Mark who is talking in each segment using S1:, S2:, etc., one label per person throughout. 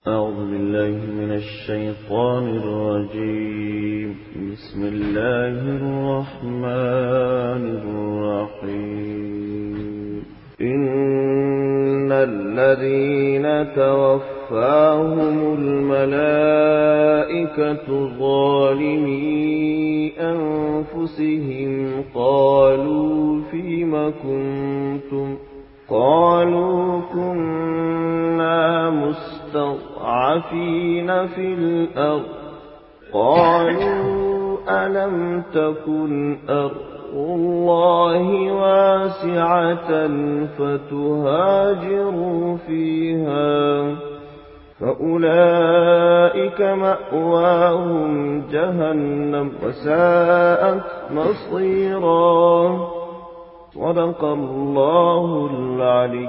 S1: أعوذ بالله من الشيطان الرجيم. بسم الله الرحمن الرحيم. إن الذين توفاهم الملائكة ظالمي أنفسهم قالوا فيم كنتم؟ قالوا كنا مستضعفين في الأرض. قالوا ألم تكن أرض الله واسعة فتهاجروا فيها فأولئك مأواهم جهنم وساءت مصيرا. صدق الله العلي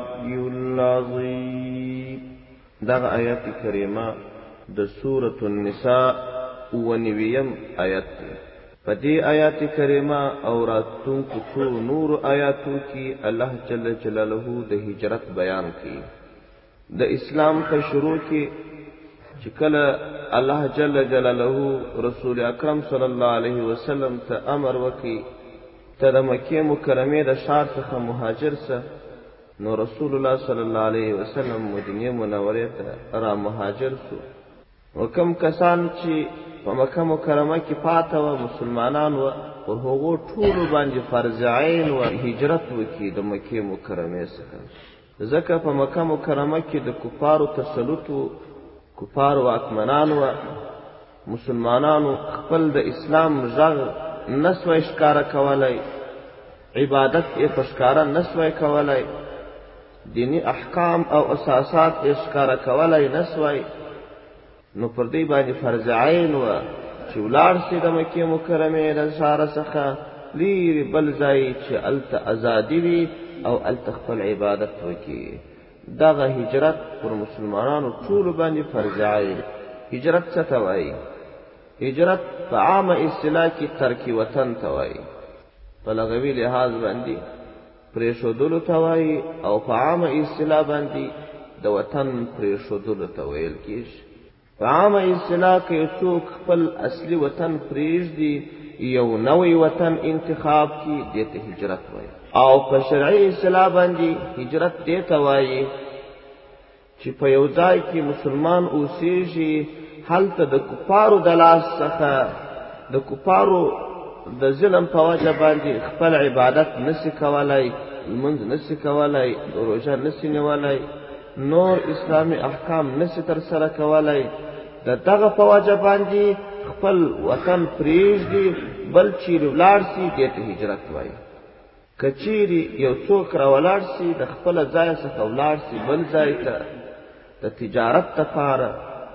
S1: العظيم. دا آیات کریمه د سورة النساء ونویم آیات دی. په دې آیات کریمه او راتلونکو څو نور آیاتو کې الله جل جلاله د هجرت بیان کړي. د اسلام په شروع کې چې کله الله جل جلاله رسول اکرم صلی الله علیه وسلم ته امر وکړي ته د مکې مکرمې د ښار څخه مهاجر سه، نو رسول الله صلی الله علیه وسلم مدینه منورې ته را مهاجر سو. وکم کسان چې په مکه مکرمه کې پاته و مسلمانان و، پر هغو ټولو باندې فرض عین و هجرت وکړي د مکې مکرمې څخه، ځکه په مکه مکرمه کې د کفارو تسلط و، کفار واکمنان و، مسلمانانو خپل د اسلام غږ نسوای ښکارا کولای، عبادت یې پښکارا نسوای کولای، دینی احکام او اساسات یې ښکارا کولای نسوای. نو پر دې باندې فرض عین و چې ولاړ سي د مکې مکرمې د ښار څخه لیرې بل ځای چې الته ازادي وي او الته خپل عبادت وکړي. دغه هجرت پر مسلمانانو ټول باندې فرض عین. هجرت څه ته وایي؟ هجرت په عامه اصطلاح کې ترک وطن ته وایي، په لغوي لحاظ باندې پرېښودلو ته وایي، او په عامه اصطلاح باندې د وطن پرېښودلو ته ویل کېږي. په عامه اصطلاح کې څوک خپل اصلي وطن پرېږدي یو نوی وطن انتخاب کړي، دې ته هجرت وایي. او په شرعي اصطلاح باندې هجرت دې ته وایي چې په یو ځای کې مسلمان اوسېږي، هلته د کفارو د لاس څخه د کفارو د ظلم په وجه باندې خپل عبادت نسی کولای، لمونځ نسی کولای، روژه نسی نیولای، نور اسلامی احکام نسی تر سره کولای. د دغه په وجه باندې خپل وطن پرېږدي، بل چیرې ولاړ سي، دې ته هجرت وایي. که چیرې یو څوک را ولاړ سي د خپله ځای څخه ولاړ سي بل ځای ته د تجارت لپاره،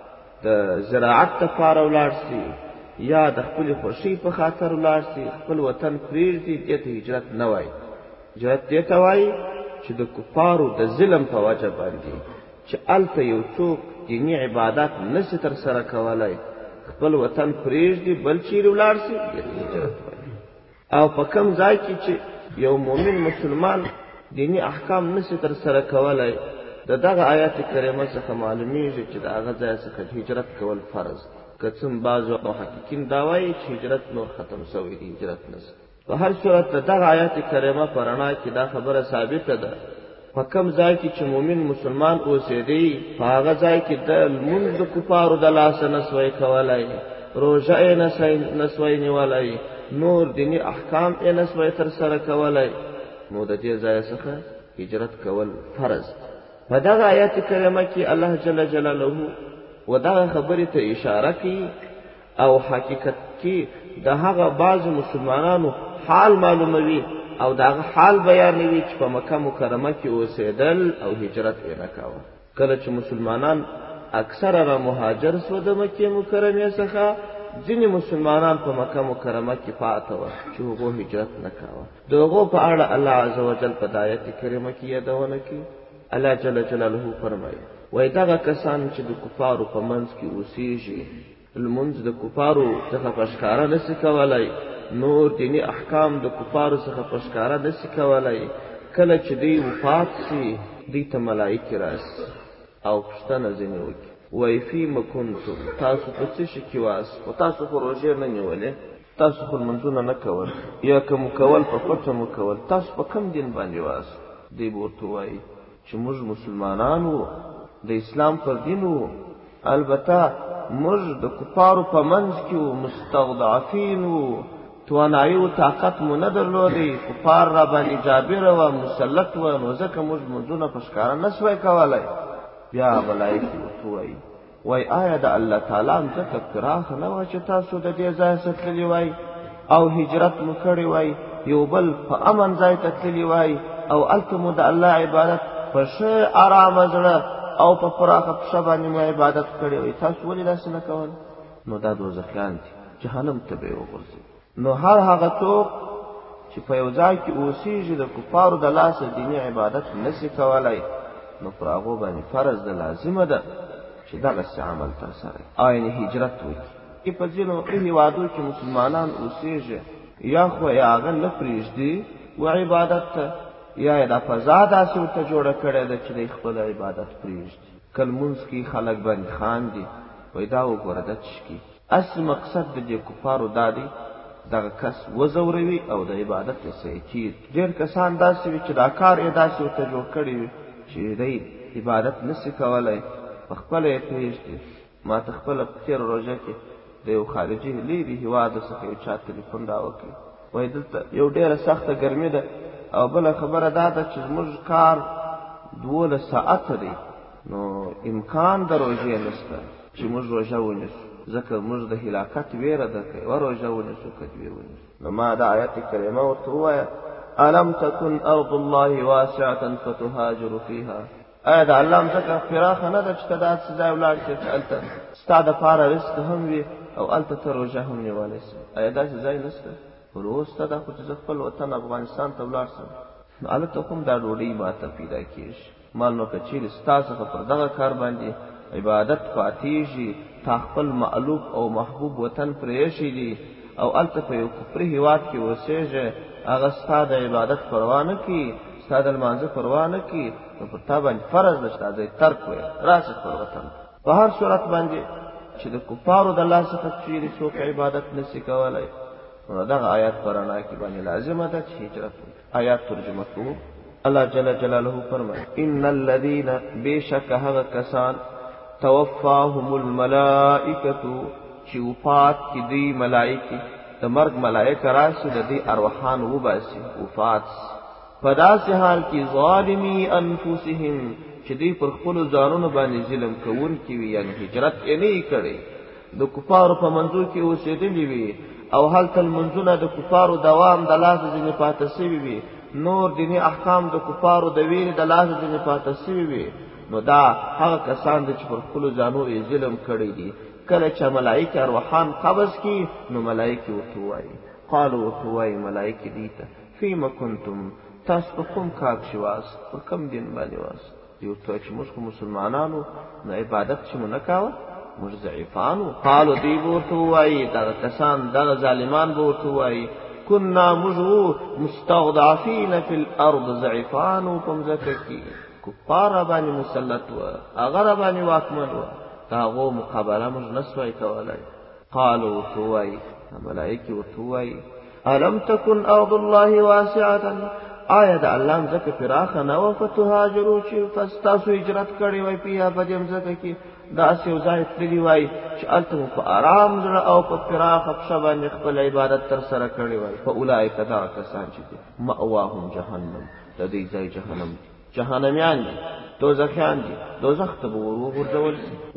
S1: د زراعت لپاره ولاړ سي، یا د خپل خوښۍ په خاطر ولاړ سي، خپل وطن پرېږدي، دې ته هجرت نه وایي. هجرت دې ته وایي چې د کفارو د ظلم په وجه باندې چې الته یو څوک دیني عبادت نشي تر سره کولای، خپل وطن پرېږدي بل چیرې ولاړ سي، دې ته هجرت وایي. او په کوم ځای کې چې یو مؤمن مسلمان دیني احکام نشي تر سره کولای، د دغه آیات کریمه څخه معلومیږي چې د هغه ځای څخه هجرت کول فرض. که څه بعضو محققین دا وایي چې هجرت نور ختم شوی دی، هجرت نشته. په هر صورت د دغه آیات کریمه په رڼا کې دا خبره ثابته ده، په کوم ځای کې چې مؤمن مسلمان اوسېدی په هغه ځای کې د لمونځ د کفارو د لاسه نسوای کولای، روژه یې نسوای نیولای، نور دیني احکام یې نسوای تر سره کولای، نو د دې ځای څخه هجرت کول فرض. په دغه آیات کریمه کې الله جل جلاله و دغه خبرې ته اشاره کوي او حقیقت کې د هغه بعض مسلمانانو حال معلوموي او دغه حال بیانوي چې په مکه مکرمه کې اوسېدل او هجرت یې نه کاوه. کله چې مسلمانان اکثره را مهاجر سو د مکې مکرمې څخه، ځینې مسلمانان په مکه مکرمه کې پاته وه چې هغو هجرت نه کاوه. د هغو په اړه الله عز وجل په آیت کریمه کې یادونه کوي. الله جل جلاله فرمایي وای دغه کسان چې د کفارو په منځ کې اوسېږي، لمونځ د کفارو څخه پښکاره نشي کولای، نور دینی احکام د کفارو څخه پښکاره نشي کولای، کله چې دی وفات شي دی ته ملائکه راشي او پښتنه ځینې وکړي وای فیم کنتم تاسو په څه شي کې واست او تاسو خو روژې نه نیولې تاسو خو منځونه نه کول یا کوم کول په پټه مو کول تاسو په کم دین باندې واست دی ورته وای چې موږ مسلمانانو د اسلام پر دین وو البته موږ د کفارو په منځ کې مستضعفین وو توانایي او طاقت مو نه درلودي کفار را باندې جابر او مسلط و نو ځکه موږ منځونه په ښکارا نه سوای کولای بیا ملائکه وای وای آیا د الله تعالی ځکه فراخ نه و چې تاسو د دې ځای ستلی وای او هجرت مو کړی وای یو بل په امن ځای ته تللی وای او التمو د الله عبادت په شه آرام زړه او په فراخه شبانه مو عبادت کړی وای تاسو ولې داسې نه کول نو دا دوزخیان دي جهنم ته به وګرځي نو هر هغه څوک چې په یو ځای کې اوسېږي د کفارو د لاسه دیني عبادت نشي کولای نو پر هغه باندې فرض ده لازمه ده چې دغه عمل تر سره آینه هجرت وکړي په ځینو هیوادو کې مسلمانان اوسېږي یا خو هغه نه پریږدي و عبادت یا د فضا داسې ورته جوړه کړې ده چې د خپل عبادت پریږدي کلمونز کې خلک باندې خاندي وای دا وګوره د چشکی اصل مقصد د کفارو دادی دغه کس وزوروي او د عبادت یې کوي ډېر کسان داسې وي چې دا کار یې داسې ورته جوړ کړی وي چې دی عبادت نشي کولای په خپل یې پریږدي ما ته خپل تیر روژه کې د یو خارجي لیري هیواد څخه یو چا تلیفون راوکړ وای دلته یو ډېره سخته ګرمي ده او بل خبره دا ده چې موږ کار 12 ساعته دی نو امکان د روژې نشته چې موږ روژه ونیسو ځکه موږ د هلاکت ویره ده کوي او روژه ونیسو کدی ونیسو نو ما دا آیت کریمه ورته وایه الم تکن ارض الله واسعه فتهاجر فيها ایا دا الله مزکه فراخ نه ده چې دا ځای ولاړ چې الته ستاد لپاره رزق هم وي او الته ته روژه هم نیولای شي ایا دا ځای نشته وروسته دا خو چې خپل وطن افغانستان ته ولاړ سم الته کوم دا ډوډۍ ماته پیدا کیږي مال نو کچیر ستاسو پر دغه کار باندې عبادت فاتیږي تا خپل معلوف او محبوب وطن پرېشي دي او الته په یو کفر هیواد کې اوسېږي هغه ستاسو عبادت پروا نه کوي ستاسو لمانځه پروا نه کوي نو په تا باندې فرض نشته دی ترک وي راشه پر وطن په هر صورت باندې چې د کفارو د الله څخه چیرې څوک عبادت نشي کولای نو دغه آیات پرانا کې باندې لازمه ده چې هجرت آیات ترجمه کوو الله جل جلاله فرمایي ان الذين بشك هغه کسان توفاهم الملائکه چې وفات کې دی ملائکه د مرګ ملائکه راشي د دې ارواحان وباسي وفات په داسې حال کې ظالمي انفسهم چې دوی پر خپل ځانونو باندې ظلم کوونکي وي یعنی هجرت یې نه کړي د کفارو په منځو کې اوسېدلي وي او هلته منځونه د کفارو دوام د لاسه ځینې پاتې شوي وي نور دیني احکام د کفارو د ویرې د لاسه ځینې پاتې شوي وي نو دا هغه کسان دي چې پر خپل ځانو یې ظلم کړی دي کله چې ملائکه ارواحان قبض کی نو ملائکه ورته وایي قالوا ورته وایي ملائکه دي ته فيما كنتم تاسو په کوم کار کې واست په کوم دین باندې واست یو څه چې موږ مسلمانانو نه عبادت چې مونږ نه کاوه موږ ضعیفانو قالو دی ورته وایي دا کسان دا ظالمان ورته وایي كنا مجو مستضعفين في الارض ضعیفانو کوم ځکه کې کفار باندې مسلط و اگر باندې واکمن و تاغو مقابله موږ نسوي کولای قالو توای ملائکه ورتوای الم تكن ارض الله واسعه آیا د الله ځکه فراخه نه و فتهاجروا چې تاسو هجرت کړی وای په بدیم ځکه کې دا څه ځای تللی وای چې الته په آرام زړه او په فراخه شبانه خپل عبادت تر سره کړی وای په اولایک دا کسان چې مأواهم جهنم د دې ځای جهنم جهنميان دي دوزخیان دي دوزخ ته ورغورځول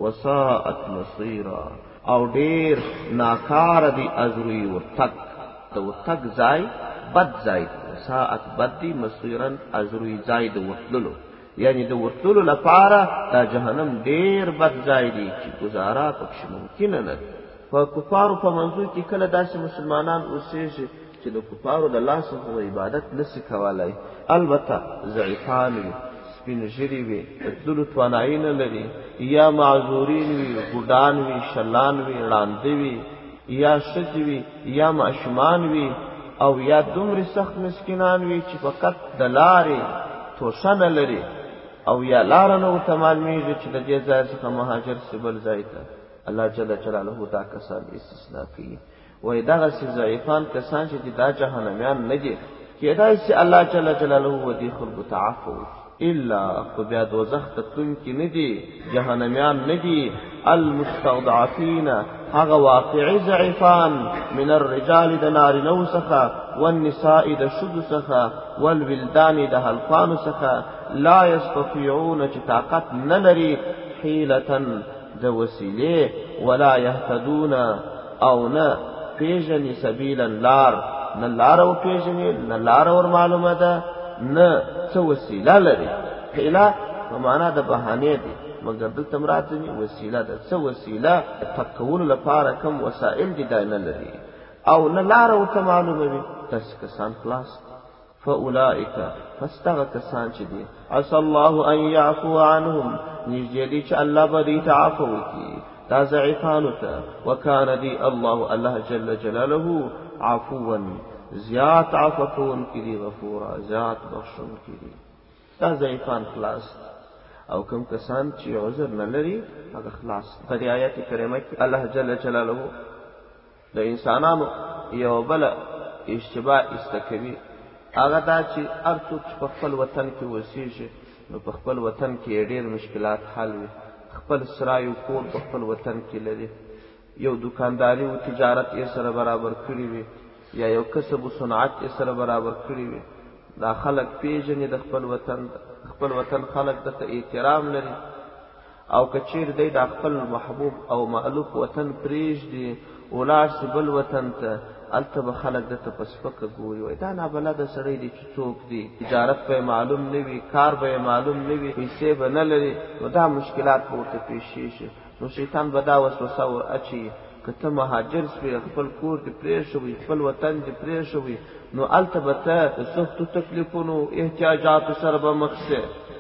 S1: وساءت مصيرا او ډیر ناکار دي ازروي ورتک ته ورتک ځای بد ځای ساعت بدی مصيرن ازروي ځای د ورتللو یعنی د ورتللو لپاره دا جهنم ډیر بد ځای دی چې گزاره پکې ممکن نه په کفارو په منځو کې کله داسې مسلمانان اوسېږي چې د کفارو د الله څخه عبادت نشي کولای البته ضعیفان وي سپین ژیري وي دلو توانایي نه لري یا معذورین وي ګډان وي شلان وي وړاندې وي یا ښځې وي یا ماشومان وي او یا دومره سخت مسکینان وي چې فقط د لارې توشه نه لري او یا لار نه ورته معلومیږي چې د دې ځای څخه مهاجر سي بل ځای ته، الله جل جلاله دا کسان استثناء کوي. وای دغسې ضعیفان کسان چې دا جهنمیان نه دي، کېدای سي الله جل جلاله و دې خلکو ته عفو الا خو بیا دوزخ ته تلونکي نه دي، جهنمیان نه دي. المستضعفین هغه واقعي ضعیفان من الرجال د نارینو څخه والنساء د ښځو څخه والولدان د هلکانو څخه لا یستطیعون چې طاقت نه لري حیلة د وسیلې ولا یهتدون او نه پیژني سبیلا لار، نه لار او پیژني نه لار ور معلومه ده نه څه وسیله لري. حیله په معنا د بهانې دي، مګر دلته مراد دی وسیله ده، څه وسیله تکول لپاره کوم وسایل دي دا نه لري او نه لار ورته معلومه وي. داسې کسان خلاص. فاولئک فاستغ کسان چې دي عسى الله ان يعفو عنهم نږدې دي چې الله به دې ته عفو وکړي دا ضعیفانو ته. وکانه دی الله جل جلاله عفوا زیات عفو کوونکی دی، غفورا زیات بخښونکی دی. دا ضعیفان خلاص. او کوم کسان چې عذر نه لري هغه خلاص. په دې آیت کریمه کې الله جل جلاله د انسانانو یو بل اشتباه استکوي، هغه دا چې هر څوک په خپل وطن کې اوسېږي نو په خپل وطن کې ډېر مشکلات حل وي. خپل سرای او کور په خپل وطن کې لري، یو دکانداري او تجارت یې سره برابر کړی وي یا یو کسب او صنعت یې سره برابر کړی وي. دا خلک پیژني د خپل وطن، خپل وطن خلک دته احترام لري. او کچیر دی د خپل محبوب او مألوف وطن پریږدي ولاړ سي بل وطن ته، الته به خلک دته په سپکه ګوري، وایي دا نابلده سړی دی چې څوک دی، تجارت به معلوم نه وي، کار به معلوم نه وي، پیسې به نه لري، نو دا مشکلات به ورته پیښیږي. نو شیطان به دا وسوسه ور اچي که ته مهاجر سوې، خپل کور دې پرېښوي، خپل وطن دې پرېښوي، نو الته به ته د سختو تکلیفونو احتیاجاتو سره به مخ سې.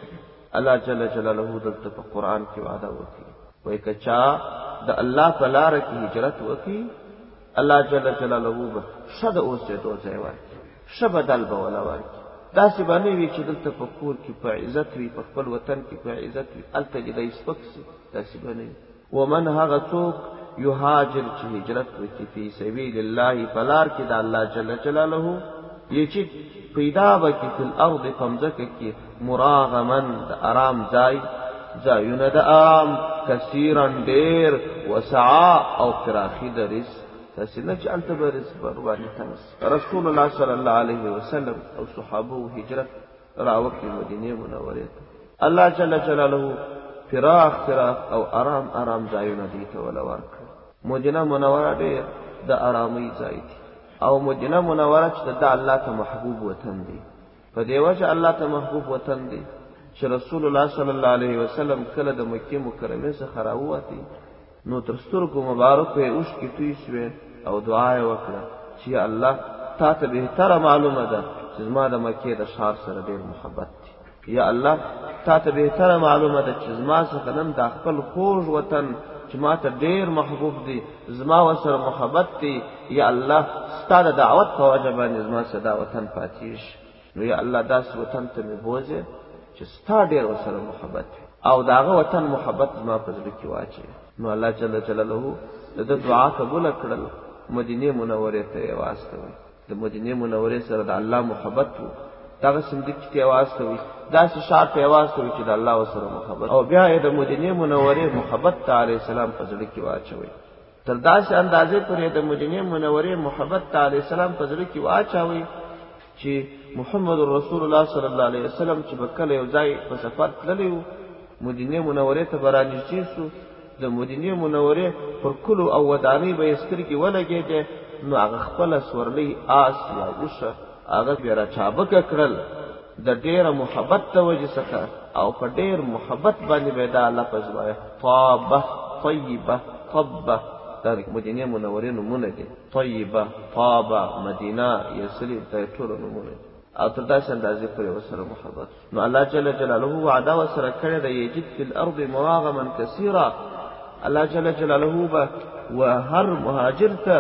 S1: الله جل جلاله دلته په قرآن کې وعده وکړي، وایي که چا د الله په لاره کې هجرت وکړي الله جل جلاله به ښه د اوسېدو ځای ورکړي، ښه بدل به وله ورکړي. داسې به نه وي چې دلته په کور کې په عزت وي، په خپل وطن کې په عزت وي، هلته دې دی سپک سي، داسې به نه وي. ومن هغه څوک یهاجر چې هجرت وکړي فی سبیل الله په لار کې د الله جل جلاله، یې چې پیدا وکړي فی الارض په مځکه کې مراغما د آرام ځای، ځایونه د آرام، کثیرا ډېر، وسعا او فراخي د رزق، تاسې نه چې هلته به رزق باندې تنګ. رسول الله صلی الله علیه وسلم او صحابو هجرت راوکړي مدینې منورې ته. الله جل جلاله فراخ او آرام ځایونه دي ته ولا ورکړي. مدینه منوره ډېر د آرامۍ ځای دی او مدینه منوره چې د الله ته محبوب وطن دی. په دې وجه الله ته محبوب وطن دی چې رسول الله صلی الله علیه وسلم کله د مکې مکرمه څخه راووتی نو تر سترګو مبارکو یې اوښکې توی شوې او دعا یې وکړه چې یا الله تا ته بهتره معلومه ده چې زما د مکې د ښار سره ډېر محبت دی. یا الله تا ته بهتره معلومه ده چې زما څخه نن دا خپل خوږ وطن چې ما ته ډېر محبوب دی، زما ورسره محبت دی. یا الله ستا د دعوت په وجه باندې زما څخه دا وطن پاتې شي، نو یا الله داسې وطن ته مې بوځې چې ستا ډېر ورسره محبت وي او د هغه وطن محبت زما په زړه کې واچوي. نو الله جل جلاله د ده دعا قبوله کړل، مدینې منورې ته یې واستوي. د مدینې منورې سره د الله محبت و، دغه صندوق ته یې واستوي، داسې ښار ته یې واستوي چې د الله ورسره محبت، او بیا یې د مدینې منورې محبت ته علیه السلام په زړه کې واچوي. تر داسې اندازې پورې د مدینې منورې محبت ته علیه السلام په زړه کې واچوي چې محمد رسول الله صلی الله علیه وسلم چې به کله یو ځای په سفر تللی و، مدینې منورې ته به رانږدې سو، د مدینې منورې پر کلو او ودانۍ به یې سترګې ولګېدې، نو هغه خپله سورلۍ آس یا اوښه هغه بیا راچابکه کړل د ډېره محبت د وجې څخه، او په ډېر محبت باندې به دا لفظ وایه طابه، طیبه، طبه، دا د مدینې منورې نومونه دي. طیبه، طابه، مدینه، یثرب، دا ټول نومونه دي او تر داسې اندازې پورې ورسره محبت. نو الله جل جلاله وعده ورسره کړې ده یجد فی الارض مراغما کثیرا. الله جل جلاله به و هر مهاجر ته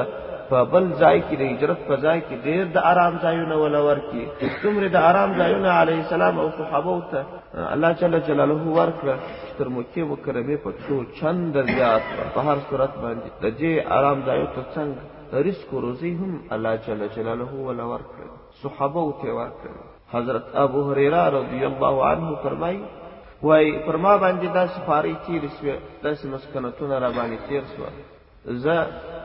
S1: په بل ځای کې د هجرت په ځای کې ډېر د آرام ځایونه ولا ورکړي. دومره د آرام ځایونه علیه السلام او صحابو ته الله جل جلاله ورکړه چې تر مکې مکرمې په څو چنده زیات په هر صورت باندې د دې آرام ځایو تر څنګ رزق و روزي هم الله جل جلاله ولا ورکړه، صحابو ته ورکړه. حضرت ابو هريره رضی الله عنه فرمایي وای پر ما باندې دا سفاری تیر شوه، داسې مسکنتونه را باندې تیر شوه، زه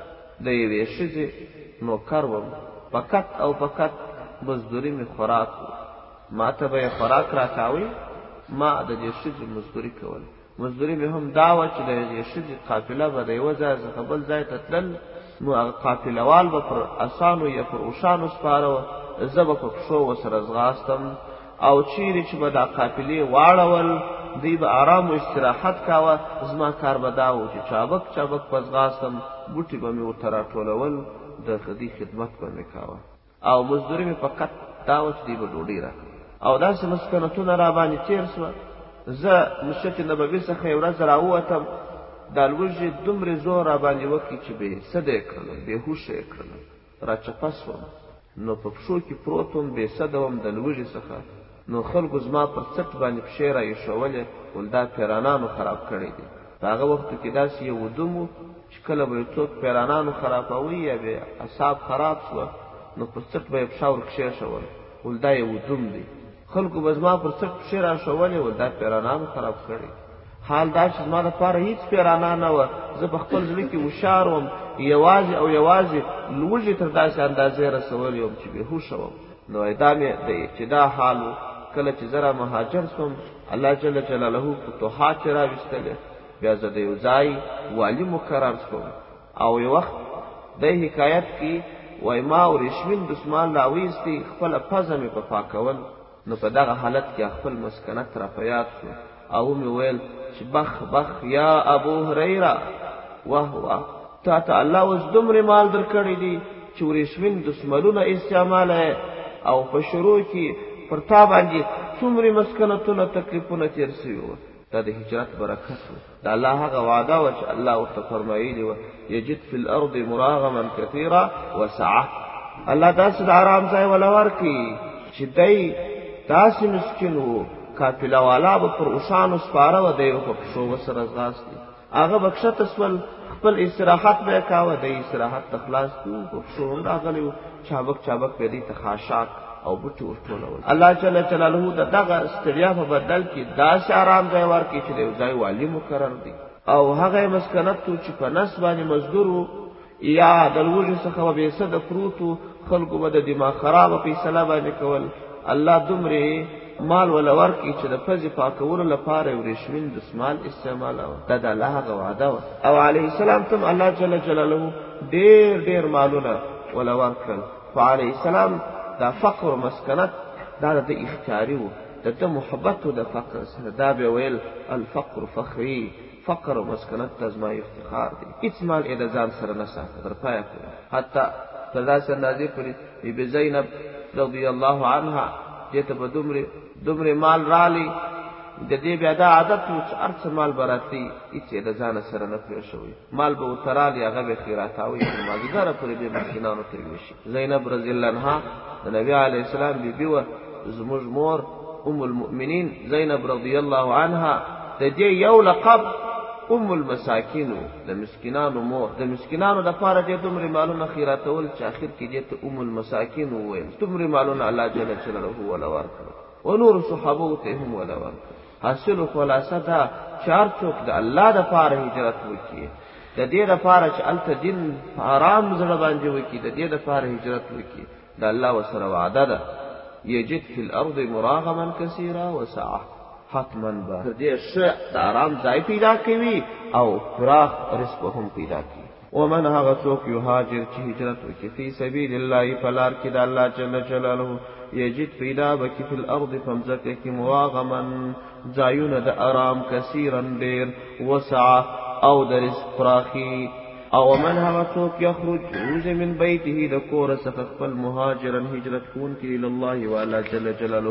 S1: د یوې ښځې نوکر وم، فقط او فقط مزدوري مې خوراک و، ما ته به یې خوراک راکاوی، ما د دې ښځې مزدوري کول. مزدوري مې هم دا وه چې د دې ښځې قافله به د یوه ځایه څخه بل ځای ته تلل، نو هغه قافلهوال به پر اسانو یا پر اوښانو سپاره وه، زه به په پښو ورسره ځغاستم، او چیرې چې به دا قافلې واړول دوی به آرام و استراحت کاوه، زما کار به دا و چې چابک چابک په ځغاستم، بوټي به مې ورته راټولول، د دې خدمت به مې کاوه، او مزدوري مې فقط دا و چې دوی به ډوډۍ راکړه. او داسې مسکنتونه را باندې تېر سوه. زه مسجد نبوي څخه یو ورځ راووتم، دا لوږې دومره زور را باندې وکړي چې بې سده یې کړلم، بېهوشه یې کړلم، را چپه سوم، نو په پښو کې پروت وم، بې سده وم د لوږې څخه. نو خلکو زما پر څټ باندې پښې را ایښولې، ول دا پیرانانو خراب کړی دی. په هغه وخت کې داسې یو ودوم و چې کله به یې څوک پیرانانو خرابوي یا به اعصاب خراب شوه، نو پر څټ به یې پښه ورکښېښول، ول دا یو ودوم دی. خلکو به زما پر څټ پښې را شولې، ول دا پیرانانو خراب کړی. حال دا چې زما لپاره هیڅ پیرانه نه وه، زه په خپل زړه کې هوښیار وم، یوازې او یوازې لوږې تر داسې اندازې رسولی وم چې بېهوشه وم. نو دا مې دی چې دا حال و. کله چې زه را مهاجر سوم، الله جل جلاله فتوحات را ویستلې، بیا زه د یو ځای والي مقرر سوم. او یو وخت دی حکایت کې وای ما ورېښمین دسمال راویستی، خپله پزه مې په پاکول. نو په دغه حالت کې خپل مسکنت را په یاد شو، او مې ویل چې بخ بخ یا ابو هریره، واه واه، تا ته الله اوس دومره مال در کړی دی چې ورېښمین دسمالونه استعماله، او په شروع کې پر تا باندې څومره مسکنتونه تکلیفونه تیر سوي وو. دا د هجرت برکت و، دا الله هغه وعده وه چې الله ورته فرمایلي وه یجد فی الارض مراغما کثیرا وسعه. الله داسې د آرام ځای وله ورکړي چې دی داسې مسکین و، قافله والا به پر اوښانو سپاره وه، دی به په پښو ورسره ځغاستي، هغه به کښته سول، خپل استراحت به یې کاوه، دی استراحت ته خلاص کړي، په پښو هم راغلی و، چابک چابک به دوی ته خاشاک او بوټي ورټولول. الله جل جلاله د دغه ستړیا په بدل کې داسې آرام ځای ورکړي چې د یو ځای والي مقرر دی، او هغه مسکنت و چې په نس باندې مزدور و، یا د لوږې څخه به بې سده پروت و، خلکو به د دماغ خرابه فیصله باندې کول. الله دومره مال ولا ورکړي چې د پزې پاکولو لپاره یو ورېښمین دسمال استعمالاوه. دا د الله هغه وعده وه. او علیه السلام ته الله جل جلاله ډېر ډېر مالونه ولا ورکړل. خو علیه السلام دا فقر و مسکنت دا د اختیاري و، د محبت و د فقر سره. دا به ویل الفقر فخری، فقر و مسکنت ته زما افتخار دی، هیڅ مال یې د ځان سره نه ساته تر پایه پورې. حتی تر داسې اندازې پورې بی زینب رضی الله عنها دې ته به دومره مال رالی، د دې بیا دا عادت و چې هر څه مال به راتلي، هېڅ یې د ځانه سره نه پرېښوي، مال به ورته رالي، هغه به یې خیراتاوي، تر مازدیګره پورې به یې مسکینانو ته ویشي. زینب رضی الله عنها د نبي علیه السلام بیبي وه، زموږ مور ام المؤمنین زینب رضی الله عنها، د دې یو لقب ام المساکین و، د مسکینانو مور. د مسکینانو دپاره دې دومره مالونه خیراتول چې آخر کې دې ته ام المساکین وویل. دومره مالونه الله جل جلاله وله ورکړل، و نورو صحابو ته هم وله ورکړل. حاصل خلاصه دا چې هر څوک د الله دپاره هجرت وکړي، د دې دپاره چې هلته دین آرام زړه باندې وکړي، د دې دپاره هجرت وکړي، د الله ورسره وعده ده یجد فی الارض مراغما کثیرا وسعه، حتما به تر دې ښه د آرام ځای پیدا کوي او پراخ رزق هم پیدا کوي. ومن هغه څوک یهاجر چې هجرت وکړي فی سبیل الله په لار کې د الله جل جلاله، یجد پیدا بکی فی الارض فمزکه کی مواغما ځایونه د آرام کثیرا ډیر، وسعه او د رزق پراخي. او من هغه څوک یخرج وزي من بیته د کور څخه خپل مهاجرا هجرت کوونکی الی الله و الله جل جلاله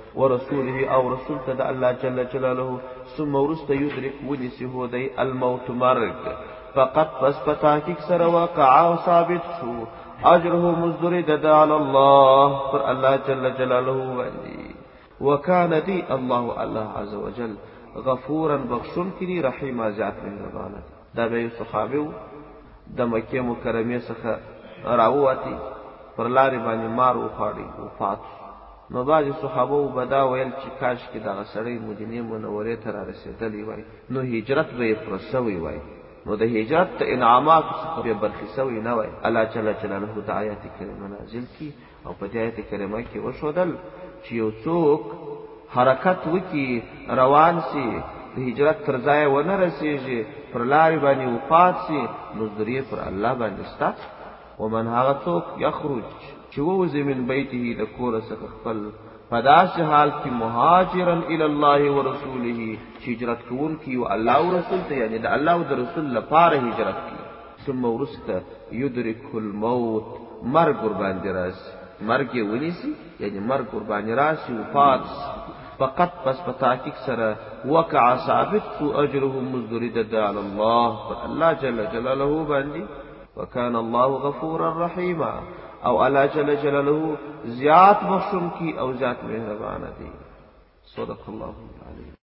S1: ورسوله او رسول ته د الله جل جلاله، ثم ورسته یدرک ونسی هو دی الموت مرگ، فقط پس پتاکیک سر وقع ثابت شو اجره مزدری دد علی الله پر الله جل جلاله باندې وکانه دی الله عز وجل غفورا بخشن کی رحیم ذات مهربان دا به صحابه د مکه مکرمه څخه راووتی پر لارې باندې مار وخاړي وفات نو باج صحابه بدا ویل چې کاش کې دا سړی مدینه منورې ته را رسیدلی وای نو هجرت به پرسوي وای نو د هجرت انعامات څخه برخصوي نه وای الله جل جلاله د آیات کریمه نازل کی او په آیات کریمه کې وشودل چې یو څوک حرکت وکي روان سي د هجرت تر ځای ونه رسیږي پر لارې باندې وفات سي نو ذریه پر الله باندې ستا ومن هغه څوک یخرج چې ووځي من بیته د کور څخه خپل په داسې حال کې مهاجرا الی الله ورسوله چې هجرت کوونکی او الله او رسول ته یعنی د الله او د رسول لپاره هجرت کوي ثم ورسته یدرک الموت مرګ باندې راشي مرګ یې ونیسي یعنی مرګ باندې راشي وفات فقط پس په تحقیق سره وقع ثابت سو اجره مزدرد علی الله الله جل جلاله باندې وكان الله غفورا رحيما او الله جل جلاله زیات بخشن کی او ذات مهربان دی صدق الله العظیم.